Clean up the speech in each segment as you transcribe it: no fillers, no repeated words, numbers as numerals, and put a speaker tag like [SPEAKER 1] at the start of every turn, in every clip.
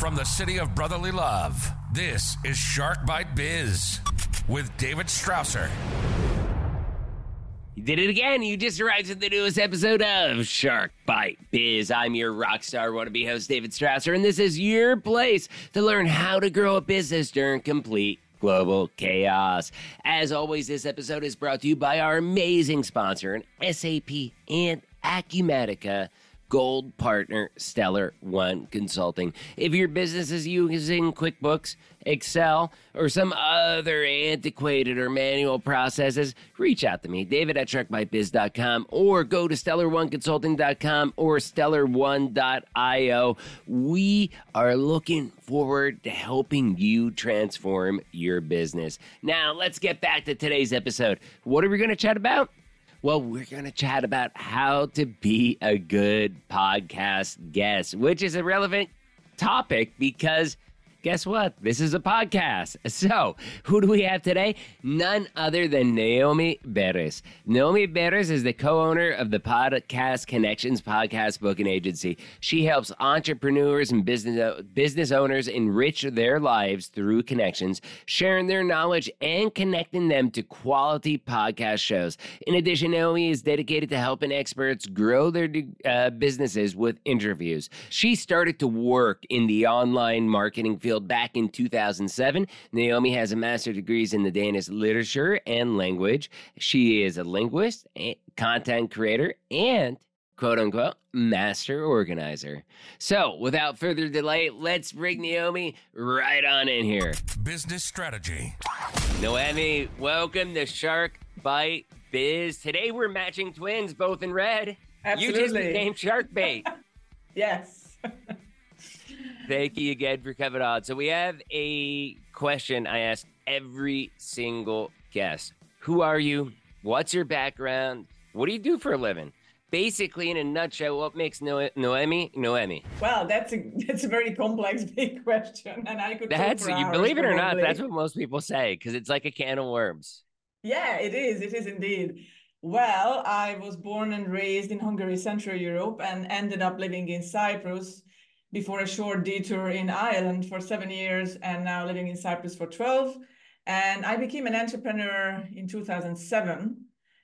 [SPEAKER 1] From the city of brotherly love, this is Shark Bite Biz with David Strausser.
[SPEAKER 2] You did it again. You just arrived at the newest episode of Shark Bite Biz. I'm your rock star wannabe host, David Strausser, and this is your place to learn how to grow a business during complete global chaos. As always, this episode is brought to you by our amazing sponsor, SAP and Acumatica Gold Partner, Stellar One Consulting. If your business is using QuickBooks, Excel, or some other antiquated or manual processes, reach out to me, David at sharkbitebiz.com, or go to stellar1consulting.com or stellar1.io. We are looking forward to helping you transform your business. Now, let's get back to today's episode. What are we going to chat about? Well, we're going to chat about how to be a good podcast guest, which is a relevant topic because guess what? This is a podcast. So, who do we have today? None other than Naomi Beres. Naomi Beres is the co-owner of the Podcast Connections podcast booking agency. She helps entrepreneurs and business owners enrich their lives through connections, sharing their knowledge and connecting them to quality podcast shows. In addition, Naomi is dedicated to helping experts grow their businesses with interviews. She started to work in the online marketing field back in 2007. Naomi has a master's degrees in the Danish literature and language. She is a linguist, content creator, and quote-unquote master organizer. So, without further delay, let's bring Naomi right on in here.
[SPEAKER 1] Business strategy.
[SPEAKER 2] Naomi, welcome to Shark Bite Biz. Today we're matching twins, both in red.
[SPEAKER 3] Absolutely.
[SPEAKER 2] You just became Shark Bait.
[SPEAKER 3] Yes.
[SPEAKER 2] Thank you again for coming on. So we have a question I ask every single guest. Who are you? What's your background? What do you do for a living? Basically, in a nutshell, what makes Naomi Naomi?
[SPEAKER 3] Well, that's a very complex, big question, and I could.
[SPEAKER 2] That's
[SPEAKER 3] talk for
[SPEAKER 2] you
[SPEAKER 3] hours,
[SPEAKER 2] believe it or not.
[SPEAKER 3] probably.
[SPEAKER 2] That's what most people say because it's like a can of worms.
[SPEAKER 3] Yeah, it is. It is indeed. Well, I was born and raised in Hungary, Central Europe, and ended up living in Cyprus before a short detour in Ireland for 7 years, and now living in Cyprus for 12. And I became an entrepreneur in 2007,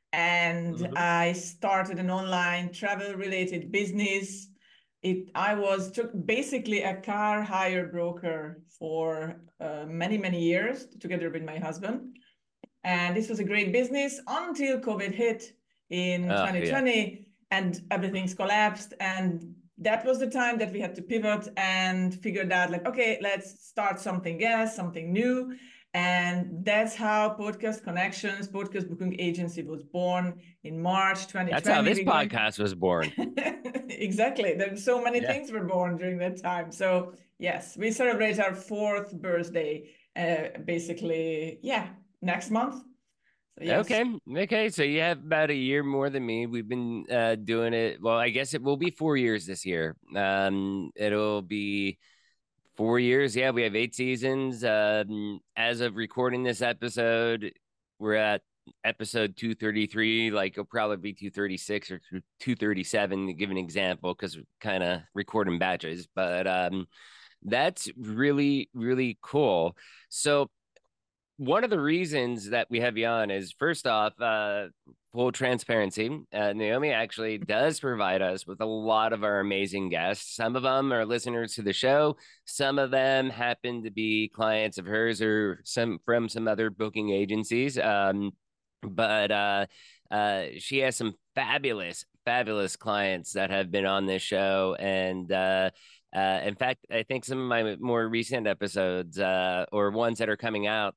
[SPEAKER 3] and I started an online travel-related business. I was basically a car hire broker for many years, together with my husband. And this was a great business until COVID hit in 2020, and everything's collapsed. And that was the time that we had to pivot and figured out, like, okay, let's start something else, something new. And that's how Podcast Connections, podcast booking agency, was born in March 2020.
[SPEAKER 2] That's how this podcast was born.
[SPEAKER 3] Exactly. There's so many things were born during that time. So yes, we celebrate our 4th birthday, basically, next month. So, yes.
[SPEAKER 2] Okay. So you have about a year more than me. We've been doing it. Well, I guess it will be 4 years this year. It'll be 4 years. Yeah, we have 8 seasons. As of recording this episode, we're at episode 233. Like it'll probably be 236 or 237 to give an example because we're kind of recording batches. But that's really, really cool. So one of the reasons that we have you on is, first off, full transparency. Naomi actually does provide us with a lot of our amazing guests. Some of them are listeners to the show. Some of them happen to be clients of hers or from some other booking agencies. But she has some fabulous clients that have been on this show. And in fact, I think some of my more recent episodes or ones that are coming out,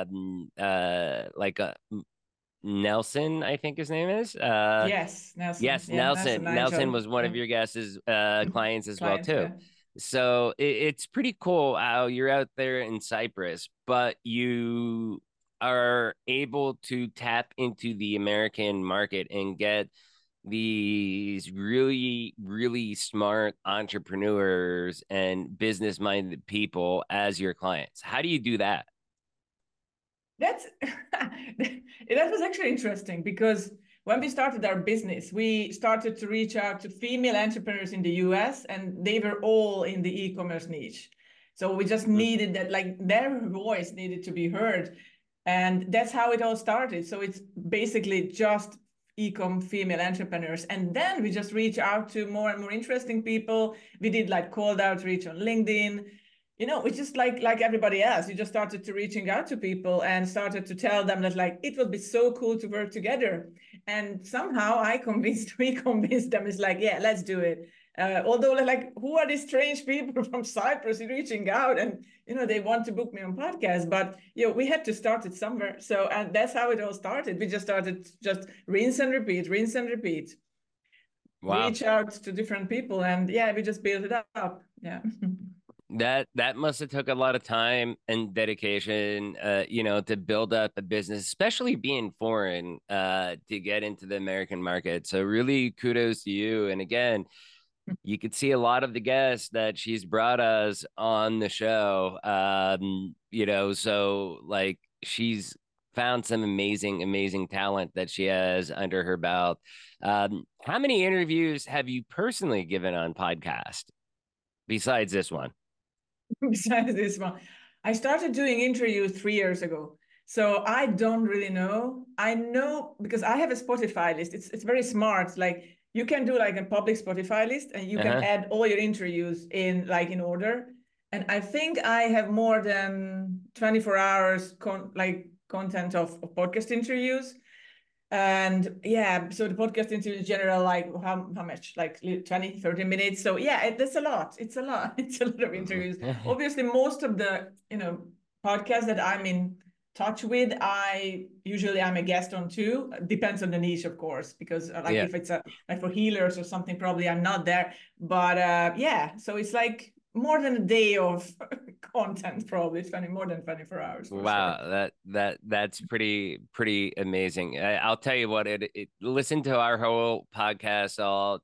[SPEAKER 2] Nelson, I think his name is.
[SPEAKER 3] Yes, Nelson.
[SPEAKER 2] Yes,
[SPEAKER 3] Yeah,
[SPEAKER 2] Nelson. Nelson was one of your guests' clients as well, too.
[SPEAKER 3] Yeah.
[SPEAKER 2] So it's pretty cool how you're out there in Cyprus, but you are able to tap into the American market and get these really, really smart entrepreneurs and business-minded people as your clients. How do you do that?
[SPEAKER 3] That was actually interesting because when we started our business, we started to reach out to female entrepreneurs in the US, and they were all in the e-commerce niche. So we just needed that, like their voice needed to be heard. And that's how it all started. So it's basically just ecom female entrepreneurs. And then we just reach out to more and more interesting people. We did like cold outreach on LinkedIn. We just like everybody else, you just started to reaching out to people and started to tell them that like it would be so cool to work together. And somehow we convinced them. It's like, yeah, let's do it. Although like, who are these strange people from Cyprus reaching out and they want to book me on podcast? But we had to start it somewhere. So, and that's how it all started. We just started just rinse and repeat.
[SPEAKER 2] Wow.
[SPEAKER 3] Reach out to different people, and we just build it up. Yeah.
[SPEAKER 2] That must have took a lot of time and dedication, to build up a business, especially being foreign, to get into the American market. So really kudos to you. And again, you could see a lot of the guests that she's brought us on the show. So like she's found some amazing talent that she has under her belt. How many interviews have you personally given on podcast besides this one?
[SPEAKER 3] Besides this one, I started doing interviews 3 years ago. So I don't really know. I know because I have a Spotify list. It's very smart. Like you can do like a public Spotify list and you can add all your interviews in like in order. And I think I have more than 24 hours content of podcast interviews. And so the podcast interview in general, like how much, like 20, 30 minutes. So that's a lot. It's a lot. It's a lot of interviews. Obviously, most of the, podcasts that I'm in touch with, I'm a guest on too. Depends on the niche, of course, because if it's like for healers or something, probably I'm not there. But so it's like more than a day of content, probably. It's more than 24 hours.
[SPEAKER 2] Wow, sure. That's pretty amazing. I'll tell you what, listen to our whole podcast, all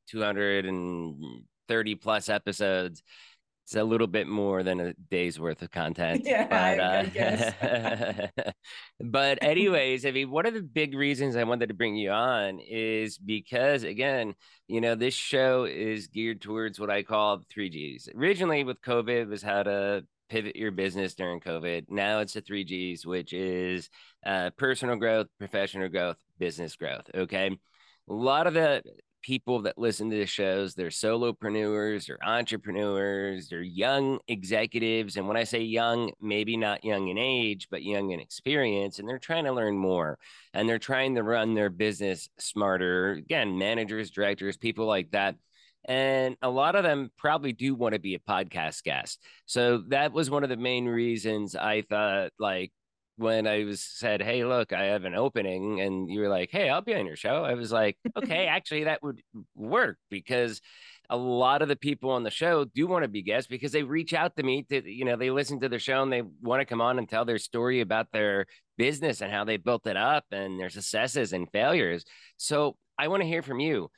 [SPEAKER 2] 230 plus episodes. It's a little bit more than a day's worth of content.
[SPEAKER 3] I guess.
[SPEAKER 2] But anyways, I mean, one of the big reasons I wanted to bring you on is because, again, this show is geared towards what I call the 3Gs. Originally with COVID, it was how to pivot your business during COVID. Now it's the 3Gs, which is personal growth, professional growth, business growth. Okay. A lot of the people that listen to the shows, they're solopreneurs, they're entrepreneurs, they're young executives. And when I say young, maybe not young in age, but young in experience. And they're trying to learn more and they're trying to run their business smarter. Again, managers, directors, people like that. And a lot of them probably do want to be a podcast guest. So that was one of the main reasons I thought, like, when I was said, hey, look, I have an opening, and you were like, hey, I'll be on your show. I was like, okay, actually that would work, because a lot of the people on the show do want to be guests because they reach out to me to, they listen to the show and they want to come on and tell their story about their business and how they built it up and their successes and failures. So I want to hear from you.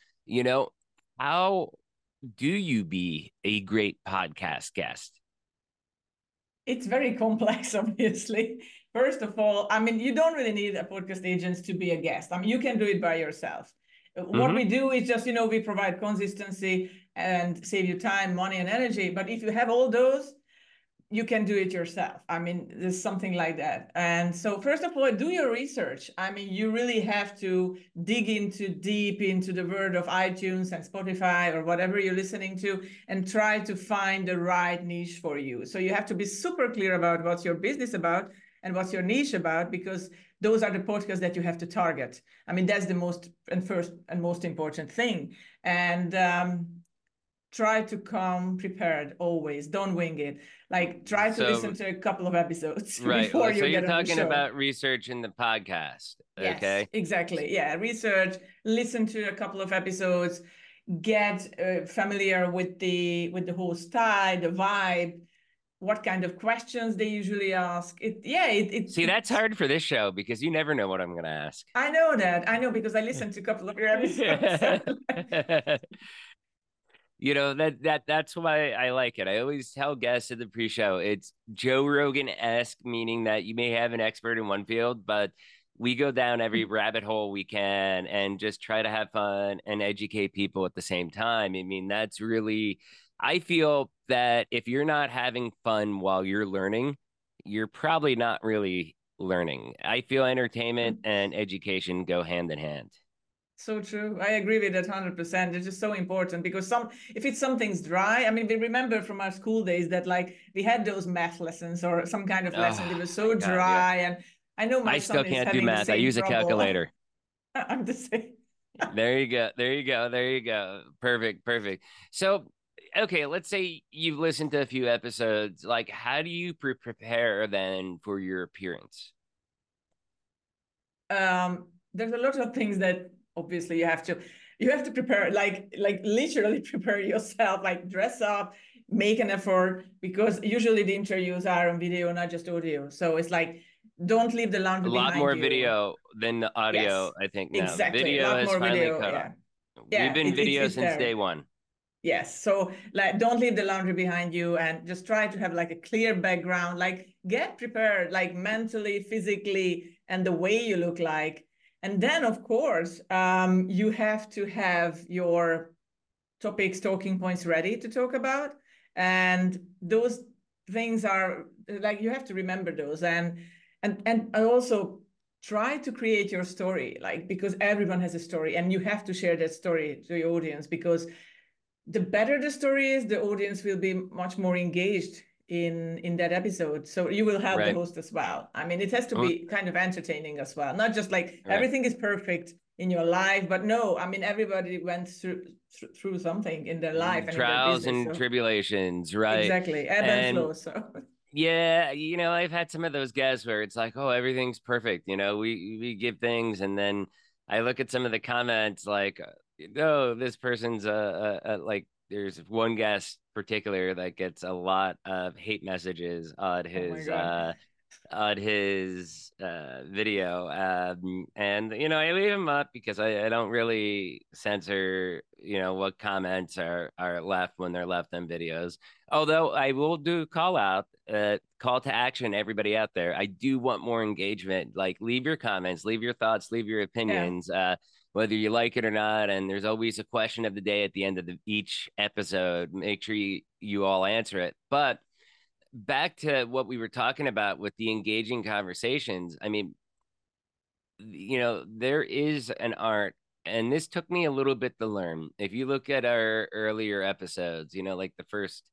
[SPEAKER 2] How do you be a great podcast guest?
[SPEAKER 3] It's very complex, obviously. First of all, I mean, you don't really need a podcast agent to be a guest. I mean, you can do it by yourself. What we do is just, we provide consistency and save you time, money, and energy. But if you have all those, you can do it yourself. I mean, there's something like that. And so first of all, do your research. I mean, you really have to dig deep into the world of iTunes and Spotify or whatever you're listening to and try to find the right niche for you. So you have to be super clear about what's your business about and what's your niche about, because those are the podcasts that you have to target. I mean, that's the first and most important thing. And try to come prepared always. Don't wing it. Like try to listen to a couple of episodes before you get on the show. So
[SPEAKER 2] you're talking about research in the podcast.
[SPEAKER 3] Yes,
[SPEAKER 2] okay.
[SPEAKER 3] Exactly. Yeah. Research, listen to a couple of episodes, get familiar with the whole style, the vibe, what kind of questions they usually ask.
[SPEAKER 2] See, that's hard for this show because you never know what I'm going to ask.
[SPEAKER 3] I know that. I know because I listened to a couple of your episodes.
[SPEAKER 2] That's why I like it. I always tell guests at the pre-show, it's Joe Rogan-esque, meaning that you may have an expert in one field, but we go down every rabbit hole we can and just try to have fun and educate people at the same time. I mean, that's really, I feel that if you're not having fun while you're learning, you're probably not really learning. I feel entertainment and education go hand in hand.
[SPEAKER 3] So true. I agree with that 100%. It's just so important because if it's something's dry, I mean, we remember from our school days that like we had those math lessons or some kind of lesson that
[SPEAKER 2] Oh
[SPEAKER 3] was so
[SPEAKER 2] my God, yeah.
[SPEAKER 3] dry. And I know my
[SPEAKER 2] I still
[SPEAKER 3] son is
[SPEAKER 2] can't do
[SPEAKER 3] having the
[SPEAKER 2] math. I
[SPEAKER 3] same
[SPEAKER 2] use a
[SPEAKER 3] trouble.
[SPEAKER 2] calculator.
[SPEAKER 3] I'm the same.
[SPEAKER 2] There you go. There you go. There you go. Perfect. Perfect. So, okay, let's say you've listened to a few episodes. Like, how do you prepare then for your appearance?
[SPEAKER 3] There's a lot of things that obviously you have to prepare, like literally prepare yourself, like dress up, make an effort, because usually the interviews are on video, not just audio. So it's like, don't leave the
[SPEAKER 2] A
[SPEAKER 3] laundry
[SPEAKER 2] lot
[SPEAKER 3] behind
[SPEAKER 2] more
[SPEAKER 3] you.
[SPEAKER 2] video than the audio,
[SPEAKER 3] Yes,
[SPEAKER 2] I think now.
[SPEAKER 3] exactly. A
[SPEAKER 2] Video
[SPEAKER 3] lot
[SPEAKER 2] has
[SPEAKER 3] more
[SPEAKER 2] finally
[SPEAKER 3] video.
[SPEAKER 2] caught on.
[SPEAKER 3] Yeah.
[SPEAKER 2] We've
[SPEAKER 3] Yeah,
[SPEAKER 2] been video
[SPEAKER 3] it's
[SPEAKER 2] since day
[SPEAKER 3] there.
[SPEAKER 2] one.
[SPEAKER 3] Yes. So like don't leave the laundry behind you and just try to have like a clear background, like get prepared, like mentally, physically, and the way you look like. And then of course, you have to have your topics, talking points ready to talk about. And those things are like, you have to remember those. And I also try to create your story, like, because everyone has a story and you have to share that story to your audience, because the better the story is, the audience will be much more engaged in that episode. So you will help the
[SPEAKER 2] Right.
[SPEAKER 3] host as well. I mean, it has to
[SPEAKER 2] Well,
[SPEAKER 3] be kind of entertaining as well, not just like
[SPEAKER 2] right.
[SPEAKER 3] everything is perfect in your life, but no, I mean, everybody went through something in their life and in their
[SPEAKER 2] Trials
[SPEAKER 3] business.
[SPEAKER 2] and
[SPEAKER 3] So
[SPEAKER 2] tribulations, right?
[SPEAKER 3] exactly, ebb and
[SPEAKER 2] And
[SPEAKER 3] flow. So
[SPEAKER 2] yeah, I've had some of those guests where it's like, oh, everything's perfect. We give things, and then I look at some of the comments like, oh, this person's like. There's one guest particular that gets a lot of hate messages
[SPEAKER 3] oh my God.
[SPEAKER 2] on his video. And I leave him up because I don't really censor, what comments are left when they're left on videos. Although I will do call to action, everybody out there. I do want more engagement. Like, leave your comments, leave your thoughts, leave your
[SPEAKER 3] Yeah.
[SPEAKER 2] opinions, whether you like it or not. And there's always a question of the day at the end of each episode. Make sure you all answer it. But back to what we were talking about with the engaging conversations. I mean, there is an art, and this took me a little bit to learn. If you look at our earlier episodes, like the first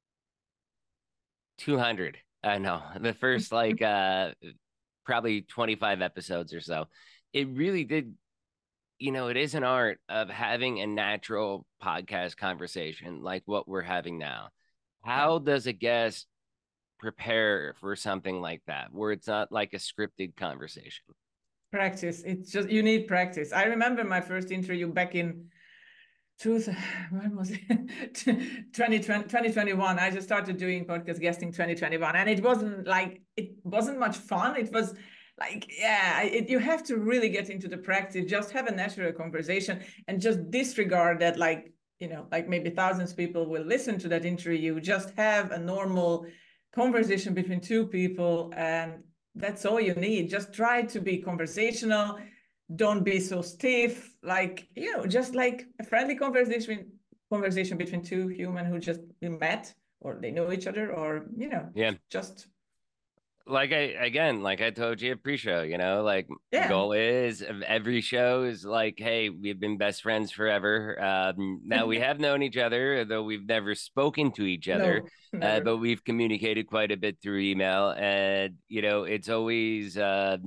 [SPEAKER 2] 200, I know, the first like probably 25 episodes or so, it really did, it is an art of having a natural podcast conversation like what we're having now.
[SPEAKER 3] Yeah.
[SPEAKER 2] How does a guest prepare for something like that where it's not like a scripted conversation?
[SPEAKER 3] Practice. It's just, you need practice. I remember my first interview back in when was it? 2021. I just started doing podcast guesting 2021, and it wasn't much fun. It was like, yeah, you have to really get into the practice, just have a natural conversation and just disregard that, like, like maybe thousands of people will listen to that interview. Just have a normal conversation between two people, and that's all you need. Just try to be conversational, don't be so stiff, like, just like a friendly conversation between two humans who just met, or they know each other, or
[SPEAKER 2] Yeah.
[SPEAKER 3] just
[SPEAKER 2] Like I told you pre-show, like
[SPEAKER 3] yeah.
[SPEAKER 2] goal is of every show is like, hey, we've been best friends forever. Now we have known each other, though we've never spoken to each other,
[SPEAKER 3] No, never.
[SPEAKER 2] but we've communicated quite a bit through email. And, it's always,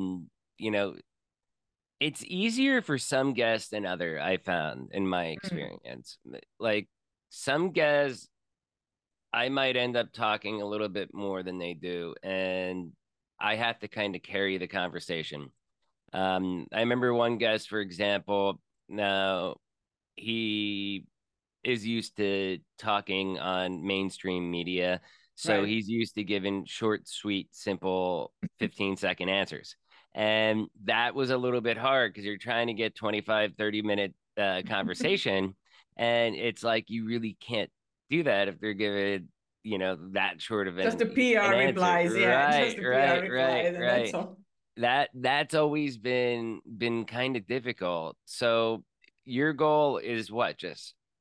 [SPEAKER 2] it's easier for some guests than other, I found in my
[SPEAKER 3] Mm.
[SPEAKER 2] experience. Like, some guests, I might end up talking a little bit more than they do, and I have to kind of carry the conversation. I remember one guest, for example. Now, he is used to talking on mainstream media, so
[SPEAKER 3] Right.
[SPEAKER 2] he's used to giving short, sweet, simple 15-second answers. And that was a little bit hard because you're trying to get 25, 30-minute conversation, and it's like you really can't do that if they're given, that short of
[SPEAKER 3] Just the
[SPEAKER 2] an
[SPEAKER 3] PR
[SPEAKER 2] answer.
[SPEAKER 3] replies, yeah, just
[SPEAKER 2] Right,
[SPEAKER 3] the PR
[SPEAKER 2] right, right,
[SPEAKER 3] replies, and that's
[SPEAKER 2] right.
[SPEAKER 3] all.
[SPEAKER 2] That's always been kind of difficult. So your goal is what? Just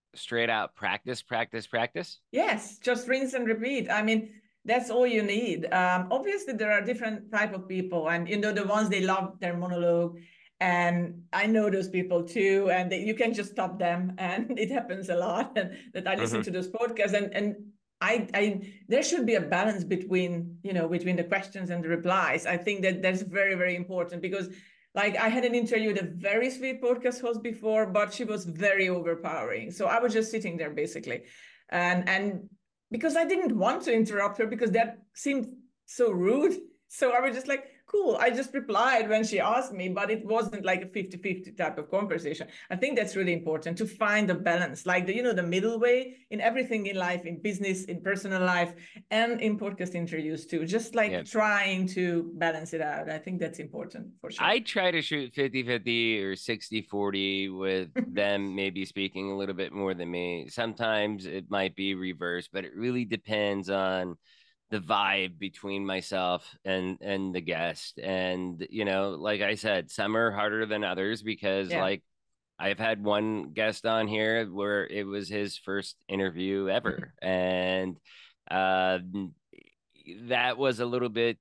[SPEAKER 2] straight out practice, practice, practice?
[SPEAKER 3] Yes, just rinse and repeat. I mean, that's all you need. Obviously, there are different type of people, and the ones they love their monologue, and I know those people too, and you can just stop them, and it happens a lot. And that I listen to those podcasts, and I there should be a balance between between the questions and the replies. I think that that's very, very important because. Like I had an interview with a very sweet podcast host before, but she was very overpowering. So I was just sitting there basically and because I didn't want to interrupt her because that seemed so rude. So I was just like, cool. I just replied when she asked me, but it wasn't like a 50-50 type of conversation. I think that's really important to find a balance, like the middle way in everything in life, in business, in personal life, and in podcast interviews too. Just like trying to balance it out. I think that's important for sure.
[SPEAKER 2] I try to shoot 50-50 or 60-40 with them maybe speaking a little bit more than me. Sometimes it might be reversed, but it really depends on the vibe between myself and the guest. And like I said, some are harder than others because like I've had one guest on here where it was his first interview ever, and that was a little bit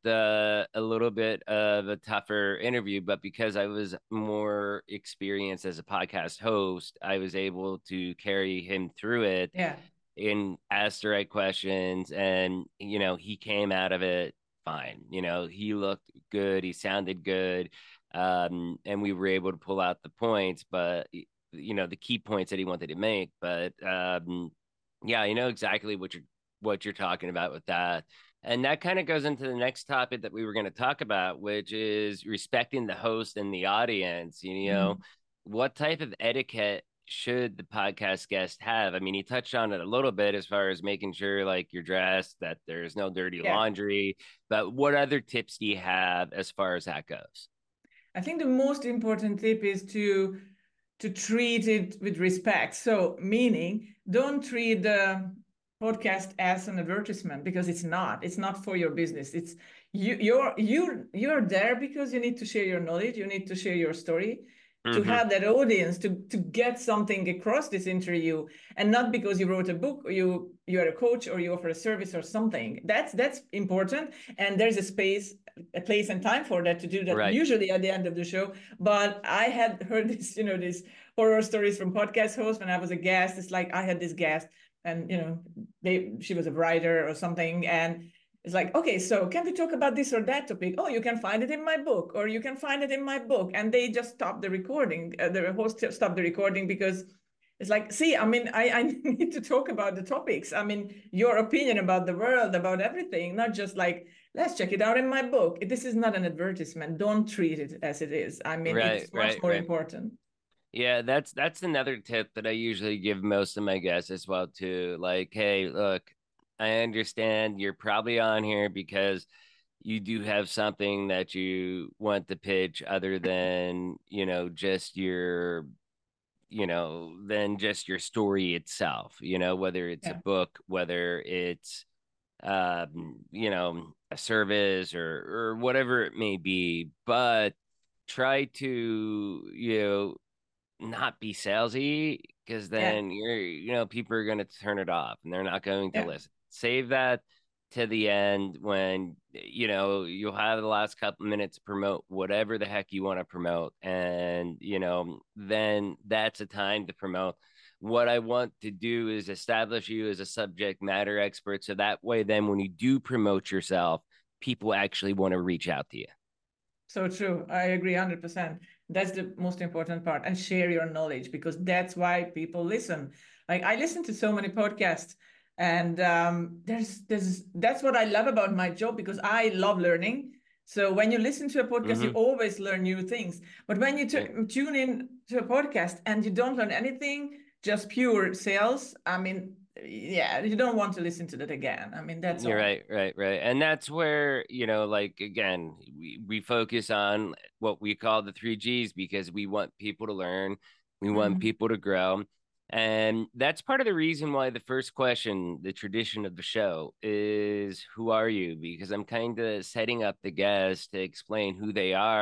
[SPEAKER 2] of a tougher interview. But because I was more experienced as a podcast host, I was able to carry him through it. And asked the right questions, and he came out of it fine. He looked good, he sounded good, and we were able to pull out the points, but the key points that he wanted to make. But yeah, I know exactly what you're talking about with that. And that kind of goes into the next topic that we were going to talk about, which is respecting the host and the audience. What type of etiquette should the podcast guest have? I mean, he touched on it a little bit as far as making sure like you're dressed, that there's no dirty laundry, but what other tips do you have as far as that goes?
[SPEAKER 3] I think the most important tip is to treat it with respect. So meaning don't treat the podcast as an advertisement, because it's not for your business. It's you're there because you need to share your knowledge, you need to share your story, to have that audience, to get something across this interview, and not because you wrote a book or you're a coach or you offer a service or something. That's important, and there's a place and time for that, to do that, usually at the end of the show. But I had heard these horror stories from podcast hosts when I was a guest. It's like I had this guest, and she was a writer or something, and it's like, okay, so can we talk about this or that topic? Oh, you can find it in my book, or you can find it in my book. And they just stopped the recording. The host stopped the recording because it's like, see, I mean, I need to talk about the topics. I mean, your opinion about the world, about everything, not just like, let's check it out in my book. This is not an advertisement. Don't treat it as it is. I mean, it's much more important.
[SPEAKER 2] Yeah, that's another tip that I usually give most of my guests as well too. Like, hey, look, I understand you're probably on here because you do have something that you want to pitch other than, just your, than just your story itself, whether it's a book, whether it's, a service or whatever it may be. But try to, not be salesy, because then you're people are going to turn it off and they're not going to listen. Save that to the end when you'll have the last couple minutes to promote whatever the heck you want to promote, and then that's a time to promote. What I want to do is establish you as a subject matter expert, so that way then when you do promote yourself, people actually want to reach out to you.
[SPEAKER 3] So true. I agree 100%. That's the most important part. And share your knowledge, because that's why people listen. Like I listen to so many podcasts, and that's what I love about my job, because I love learning. So when you listen to a podcast, you always learn new things. But when you tune in to a podcast and you don't learn anything, just pure sales, I mean, you don't want to listen to that again. I mean, that's
[SPEAKER 2] You're right. And that's where, like, again, we focus on what we call the 3 Gs, because we want people to learn. We want people to grow. And that's part of the reason why the first question, the tradition of the show, is who are you? Because I'm kind of setting up the guest to explain who they are.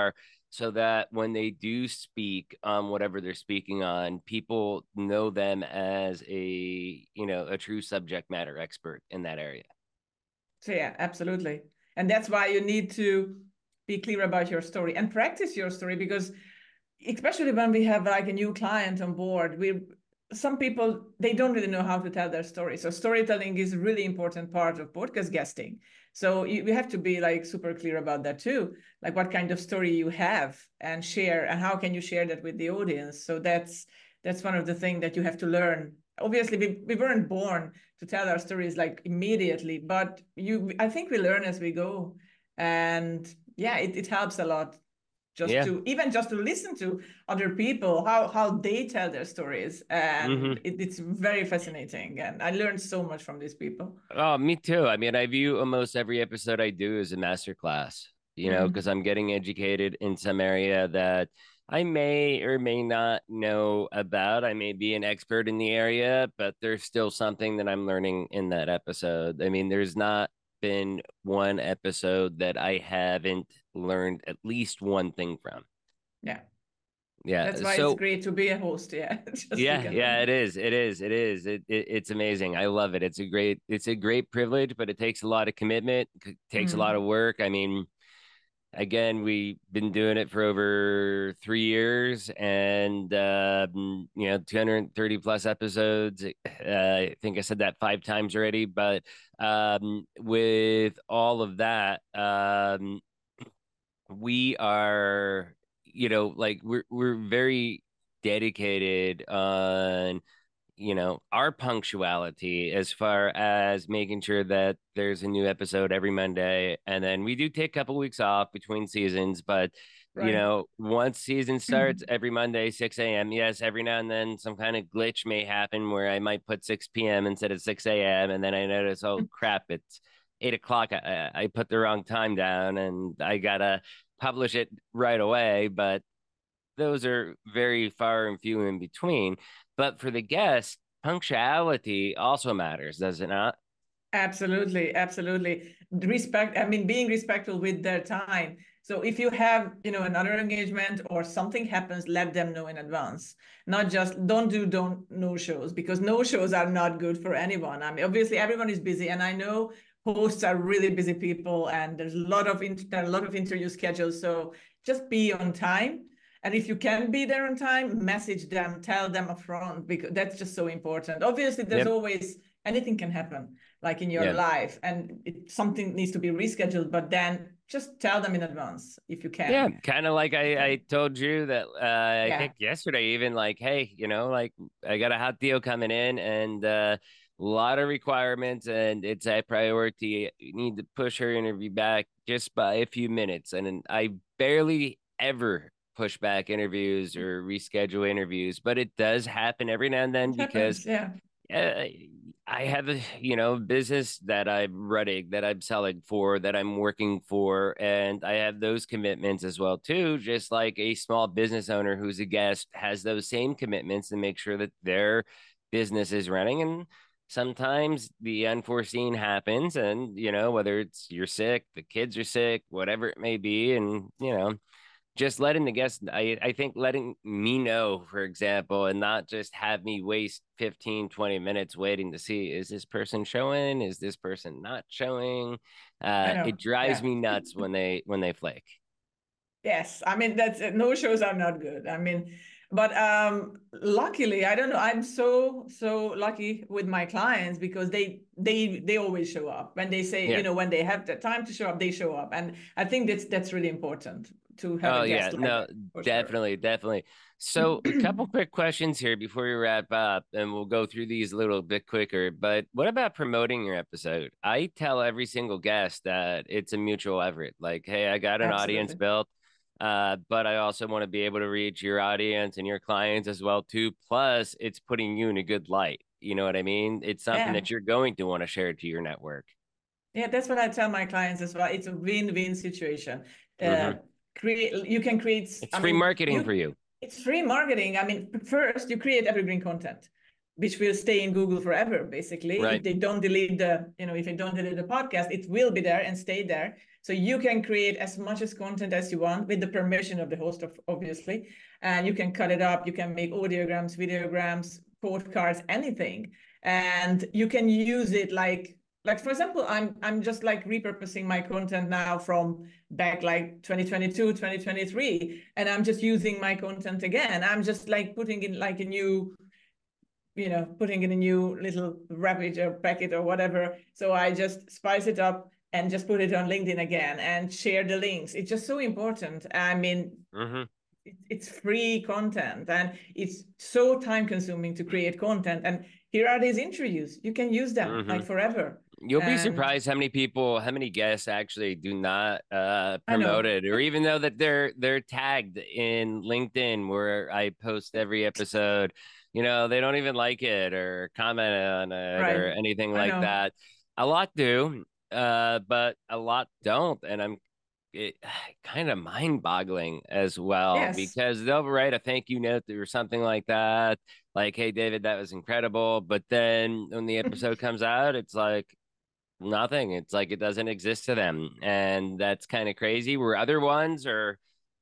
[SPEAKER 2] so that when they do speak on whatever they're speaking on, people know them as a true subject matter expert in that area.
[SPEAKER 3] So yeah, absolutely. And that's why you need to be clear about your story and practice your story, because especially when we have like a new client on board, some people, they don't really know how to tell their story. So storytelling is a really important part of podcast guesting. So we have to be like super clear about that too, like what kind of story you have and share, and how can you share that with the audience. So that's one of the things that you have to learn. Obviously, we weren't born to tell our stories like immediately, but I think we learn as we go. And yeah, it helps a lot
[SPEAKER 2] Yeah.
[SPEAKER 3] just to listen to other people, how they tell their stories. And it's very fascinating. And I learned so much from these people.
[SPEAKER 2] Oh, me too. I mean, I view almost every episode I do as a master class, because I'm getting educated in some area that I may or may not know about. I may be an expert in the area, but there's still something that I'm learning in that episode. I mean, there's not been one episode that I haven't learned at least one thing from.
[SPEAKER 3] Yeah.
[SPEAKER 2] Yeah.
[SPEAKER 3] That's why it's great to be a host. Yeah.
[SPEAKER 2] Yeah, it is. It's amazing. I love it. It's a great privilege, but it takes a lot of commitment. It takes a lot of work. I mean, again, we've been doing it for over 3 years, and 230 plus episodes. I think I said that 5 times already, but with all of that, we are, like we're very dedicated on our punctuality, as far as making sure that there's a new episode every Monday, and then we do take a couple weeks off between seasons, but
[SPEAKER 3] Right.
[SPEAKER 2] once season starts, every Monday 6 a.m. Yes, every now and then some kind of glitch may happen where I might put 6 p.m. instead of 6 a.m. and then I notice, oh crap, it's 8 o'clock. I put the wrong time down and I gotta publish it right away. But those are very far and few in between. But for the guests, punctuality also matters, does it not?
[SPEAKER 3] Absolutely, absolutely. Respect, I mean, being respectful with their time. So if you have, another engagement or something happens, let them know in advance. Not just don't no shows, because no shows are not good for anyone. I mean, obviously everyone is busy, and I know hosts are really busy people, and there's there are a lot of interview schedules. So just be on time. And if you can be there on time, message them, tell them upfront, because that's just so important. Obviously, there's
[SPEAKER 2] Yep.
[SPEAKER 3] always anything can happen like in your
[SPEAKER 2] Yeah.
[SPEAKER 3] life, and something needs to be rescheduled, but then just tell them in advance if you
[SPEAKER 2] Yeah,
[SPEAKER 3] can.
[SPEAKER 2] kind of like I
[SPEAKER 3] Okay.
[SPEAKER 2] told you that I
[SPEAKER 3] Yeah.
[SPEAKER 2] think yesterday, even like, hey, like I got a hot deal coming in, and a lot of requirements, and it's a priority. You need to push her interview back just by a few minutes. And I barely ever push back interviews or reschedule interviews, but it does happen every now and then
[SPEAKER 3] It
[SPEAKER 2] because
[SPEAKER 3] happens. Yeah.
[SPEAKER 2] uh, I have a business that I'm running, that I'm selling for, that I'm working for, and I have those commitments as well too. Just like a small business owner who's a guest has those same commitments to make sure that their business is running. And sometimes the unforeseen happens, and whether it's you're sick, the kids are sick, whatever it may be, and just letting the guests, I think letting me know, for example, and not just have me waste 15, 20 minutes waiting to see, is this person showing, is this person not showing?
[SPEAKER 3] I know.
[SPEAKER 2] It drives
[SPEAKER 3] Yeah.
[SPEAKER 2] me nuts when they flake.
[SPEAKER 3] Yes. I mean, that's no shows are not good. I mean, but luckily, I don't know, I'm so lucky with my clients, because they always show up when they say,
[SPEAKER 2] Yeah.
[SPEAKER 3] when they have the time to show up, they show up. And I think that's really important to have a
[SPEAKER 2] Oh yeah,
[SPEAKER 3] guest like
[SPEAKER 2] no,
[SPEAKER 3] that, for sure.
[SPEAKER 2] definitely. So a couple quick questions here before we wrap up, and we'll go through these a little bit quicker. But what about promoting your episode? I tell every single guest that it's a mutual effort. Like, hey, I got an audience
[SPEAKER 3] Absolutely.
[SPEAKER 2] built, but I also want to be able to reach your audience and your clients as well too. Plus, it's putting you in a good light. You know what I mean? It's something
[SPEAKER 3] Yeah.
[SPEAKER 2] that you're going to want to share to your network.
[SPEAKER 3] Yeah, that's what I tell my clients as well. It's a win-win situation. Uh,
[SPEAKER 2] Hmm.
[SPEAKER 3] you can create,
[SPEAKER 2] It's
[SPEAKER 3] I
[SPEAKER 2] free
[SPEAKER 3] mean,
[SPEAKER 2] marketing for you.
[SPEAKER 3] it's free marketing. I mean, first you create evergreen content. which will stay in Google forever, basically.
[SPEAKER 2] Right.
[SPEAKER 3] If they don't delete if they don't delete the podcast, it will be there and stay there. So you can create as much as content as you want with the permission of the host, obviously. And you can cut it up. You can make audiograms, videograms, postcards, anything. And you can use it like for example, I'm just like repurposing my content now from back like 2022, 2023, and I'm just using my content again. I'm just like putting in like a new, putting in a new little wrappage or packet or whatever. So I just spice it up and just put it on LinkedIn again and share the links. It's just so important. I mean, it's free content and it's so time consuming to create content. And here are these interviews. You can use them like forever.
[SPEAKER 2] You'll be surprised how many guests actually do not promote it, or even though that they're tagged in LinkedIn where I post every episode, they don't even like it or comment on it or anything like that. A lot do, but a lot don't, and it kind of mind-boggling as well, because they'll write a thank you note or something like that, like, "Hey, David, that was incredible," but then when the episode comes out, it's like nothing. It's like it doesn't exist to them, and that's kind of crazy. Where other ones are,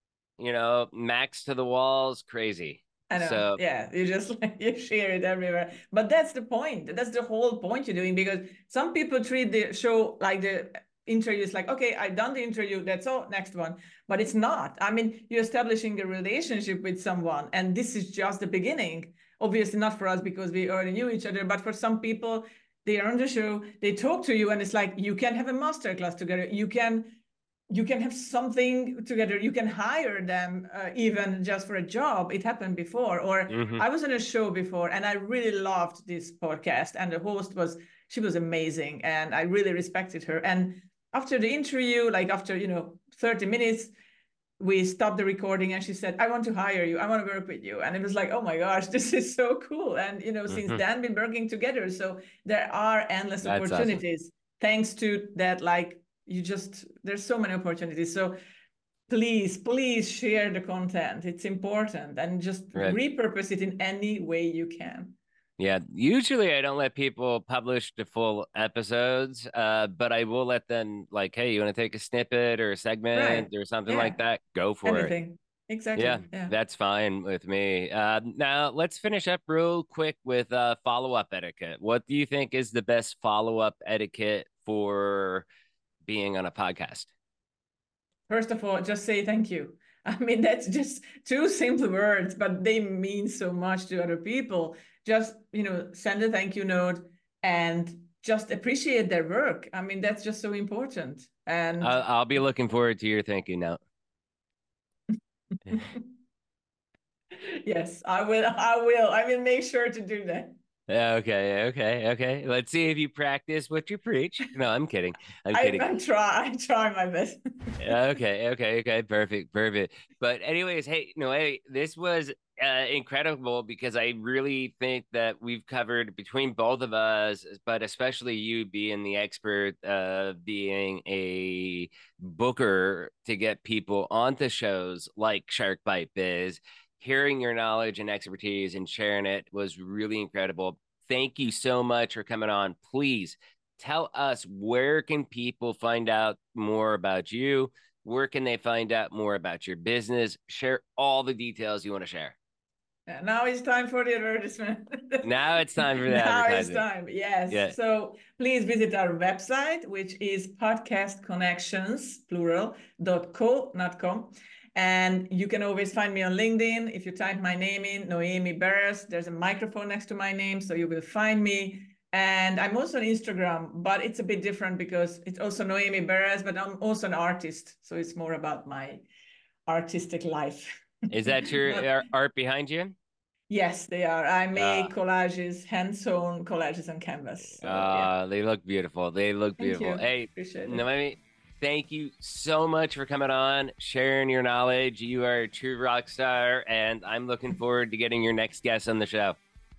[SPEAKER 2] max to the walls, crazy.
[SPEAKER 3] I know.
[SPEAKER 2] So,
[SPEAKER 3] yeah, you just you share it everywhere. But that's the point. That's the whole point you're doing, because some people treat the show like the interview is like, okay, I've done the interview, that's all, next one. But it's not. I mean, you're establishing a relationship with someone, and this is just the beginning. Obviously not for us because we already knew each other, but for some people, they are on the show, they talk to you, and it's like, you can have a masterclass together. You can have something together. You can hire them even just for a job. It happened before. Or I was on a show before and I really loved this podcast, and the host she was amazing and I really respected her. And after the interview, like after 30 minutes, we stopped the recording and she said, "I want to hire you. I want to work with you." And it was like, oh my gosh, this is so cool. And since then we've been working together. So there are endless opportunities. Awesome. Thanks to that, like there's so many opportunities. So please share the content. It's important, and just repurpose it in any way you can.
[SPEAKER 2] Yeah, usually I don't let people publish the full episodes, but I will let them, like, "Hey, you want to take a snippet or a segment or something like that? Go for
[SPEAKER 3] Anything. Exactly.
[SPEAKER 2] Yeah, that's fine with me. Now let's finish up real quick with follow-up etiquette. What do you think is the best follow-up etiquette for being on a podcast?
[SPEAKER 3] First of all, just say thank you. I mean, that's just two simple words, but they mean so much to other people. Just, send a thank you note and just appreciate their work. I mean, that's just so important. And
[SPEAKER 2] I'll be looking forward to your thank you note.
[SPEAKER 3] Yes, I will. I will make sure to do that.
[SPEAKER 2] Okay. Let's see if you practice what you preach. No, I'm kidding.
[SPEAKER 3] I try my best.
[SPEAKER 2] Okay. Perfect. But anyways, hey, this was incredible, because I really think that we've covered, between both of us, but especially you being the expert, being a booker to get people onto shows like Shark Bite Biz. Hearing your knowledge and expertise and sharing it was really incredible. Thank you so much for coming on. Please tell us, where can people find out more about you? Where can they find out more about your business? Share all the details you want to share.
[SPEAKER 3] Now it's time for the advertisement.
[SPEAKER 2] Now it's time for the advertisement.
[SPEAKER 3] Now it's time, yes. Yeah. So please visit our website, which is podcastconnections, plural.co.com. And you can always find me on LinkedIn. If you type my name in, Noemi Beres, there's a microphone next to my name, so you will find me. And I'm also on Instagram, but it's a bit different because it's also Noemi Beres, but I'm also an artist. So it's more about my artistic life.
[SPEAKER 2] Is that your art behind you?
[SPEAKER 3] Yes, they are. I make collages, hand-sewn collages on canvas. So,
[SPEAKER 2] They look beautiful. Thank you. Hey,
[SPEAKER 3] appreciate it.
[SPEAKER 2] Noemi, thank you so much for coming on, sharing your knowledge. You are a true rock star, and I'm looking forward to getting your next guest on the show.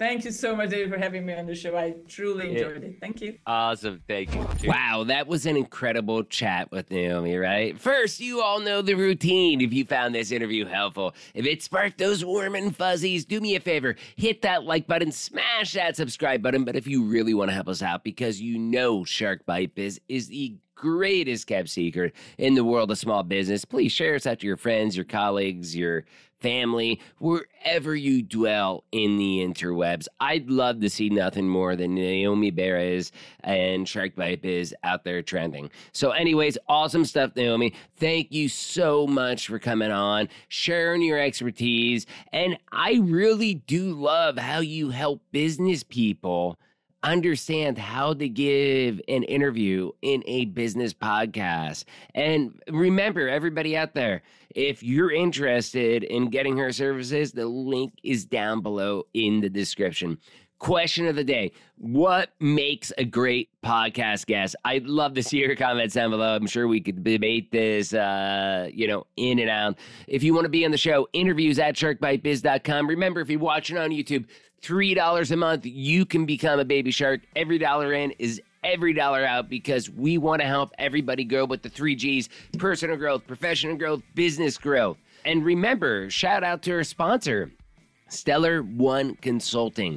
[SPEAKER 3] Thank you so much, David, for having me on the show. I truly enjoyed it. Thank you.
[SPEAKER 2] Awesome. Thank you. Wow, that was an incredible chat with Naomi, right? First, you all know the routine. If you found this interview helpful, if it sparked those warm and fuzzies, do me a favor. Hit that like button, smash that subscribe button. But if you really want to help us out, because you know Shark Bite Biz is the greatest kept secret in the world of small business, please share us out to your friends, your colleagues, your family, wherever you dwell in the interwebs. I'd love to see nothing more than Naomi Beres and Shark Bite Biz out there trending. So anyways, awesome stuff, Naomi. Thank you so much for coming on, sharing your expertise. And I really do love how you help business people understand how to give an interview in a business podcast. And remember, everybody out there, if you're interested in getting her services, the link is down below in the description. Question of the day: what makes a great podcast guest? I'd love to see your comments down below. I'm sure we could debate this, in and out. If you want to be on the show, interviews at sharkbitebiz.com. Remember, if you're watching on YouTube, $3 a month, you can become a baby shark. Every dollar in is every dollar out, because we want to help everybody grow with the 3 Gs: personal growth, professional growth, business growth. And remember, shout out to our sponsor, Stellar One Consulting.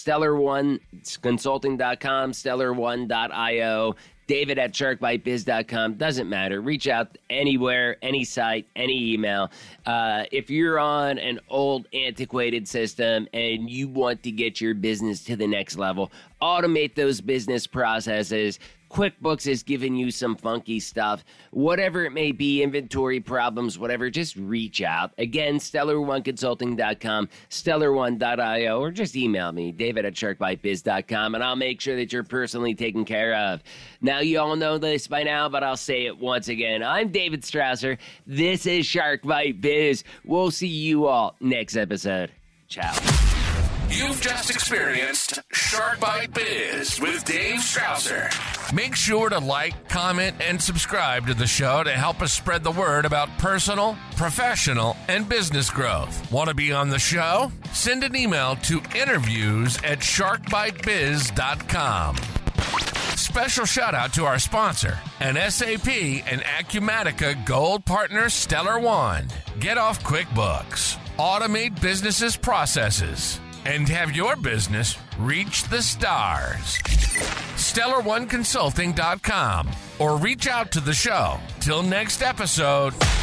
[SPEAKER 2] StellarOneConsulting.com, StellarOne.io, David at SharkBiteBiz.com. Doesn't matter. Reach out anywhere, any site, any email. If you're on an old, antiquated system and you want to get your business to the next level, automate those business processes. QuickBooks is giving you some funky stuff. Whatever it may be, inventory problems, whatever, just reach out. Again, StellarOneConsulting.com, StellarOne.io, or just email me, David at SharkBiteBiz.com, and I'll make sure that you're personally taken care of. Now, you all know this by now, but I'll say it once again. I'm David Strausser. This is Shark Bite Biz. We'll see you all next episode. Ciao.
[SPEAKER 1] You've just experienced Shark Bite Biz with Dave Strausser. Make sure to like, comment, and subscribe to the show to help us spread the word about personal, professional, and business growth. Want to be on the show? Send an email to interviews@sharkbitebiz.com. Special shout out to our sponsor, an SAP and Acumatica Gold Partner, Stellar One. Get off QuickBooks. Automate businesses' processes and have your business reach the stars. StellarOneConsulting.com or reach out to the show. Till next episode.